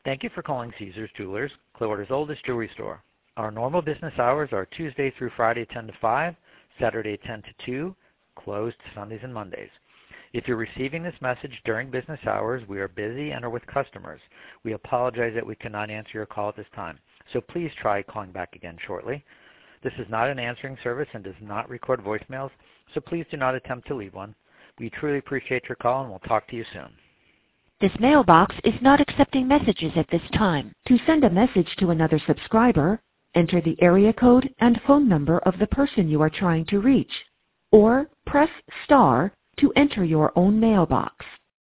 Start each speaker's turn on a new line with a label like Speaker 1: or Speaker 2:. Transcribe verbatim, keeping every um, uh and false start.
Speaker 1: Thank you for calling Caesars Jewelers, Clearwater's oldest jewelry store. Our normal business hours are Tuesday through Friday ten to five, Saturday ten to two, closed Sundays and Mondays. If you're receiving this message during business hours, we are busy and are with customers. We apologize that we cannot answer your call at this time, so please try calling back again shortly. This is not an answering service and does not record voicemails, so please do not attempt to leave one. We truly appreciate your call, and we'll talk to you soon.
Speaker 2: This mailbox is not accepting messages at this time. To send a message to another subscriber, enter the area code and phone number of the person you are trying to reach, or press star to enter your own mailbox.